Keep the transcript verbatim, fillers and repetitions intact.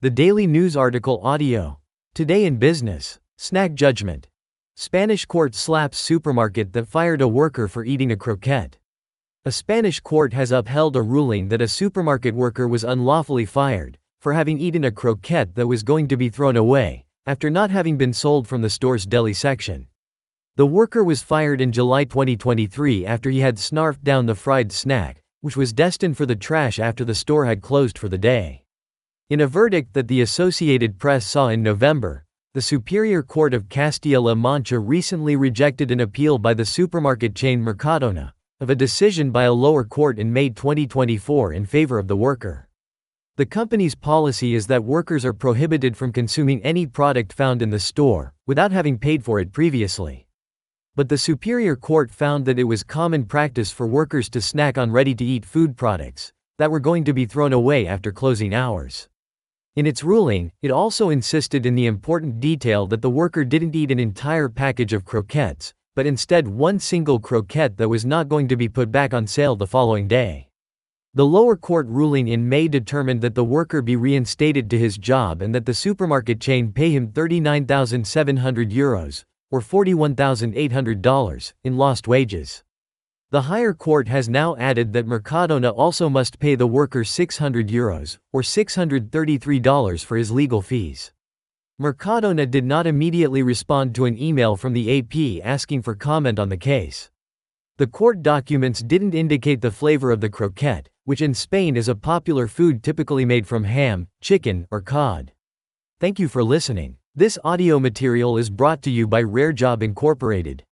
The Daily News article audio. Today in business. Snack judgment. Spanish court slaps supermarket that fired a worker for eating a croquette. A Spanish court has upheld a ruling that a supermarket worker was unlawfully fired for having eaten a croquette that was going to be thrown away after not having been sold from the store's deli section. The worker was fired in July twenty twenty-three after he had snarfed down the fried snack, which was destined for the trash after the store had closed for the day. In a verdict that the Associated Press saw in November, the Superior Court of Castilla-La Mancha recently rejected an appeal by the supermarket chain Mercadona of a decision by a lower court in May twenty twenty-four in favor of the worker. The company's policy is that workers are prohibited from consuming any product found in the store without having paid for it previously. But the Superior Court found that it was common practice for workers to snack on ready-to-eat food products that were going to be thrown away after closing hours. In its ruling, it also insisted in the important detail that the worker didn't eat an entire package of croquettes, but instead one single croquette that was not going to be put back on sale the following day. The lower court ruling in May determined that the worker be reinstated to his job and that the supermarket chain pay him thirty-nine thousand seven hundred euros, or forty-one thousand eight hundred dollars, in lost wages. The higher court has now added that Mercadona also must pay the worker six hundred euros, or six hundred thirty-three dollars for his legal fees. Mercadona did not immediately respond to an email from the A P asking for comment on the case. The court documents didn't indicate the flavor of the croquette, which in Spain is a popular food typically made from ham, chicken, or cod. Thank you for listening. This audio material is brought to you by RareJob Incorporated.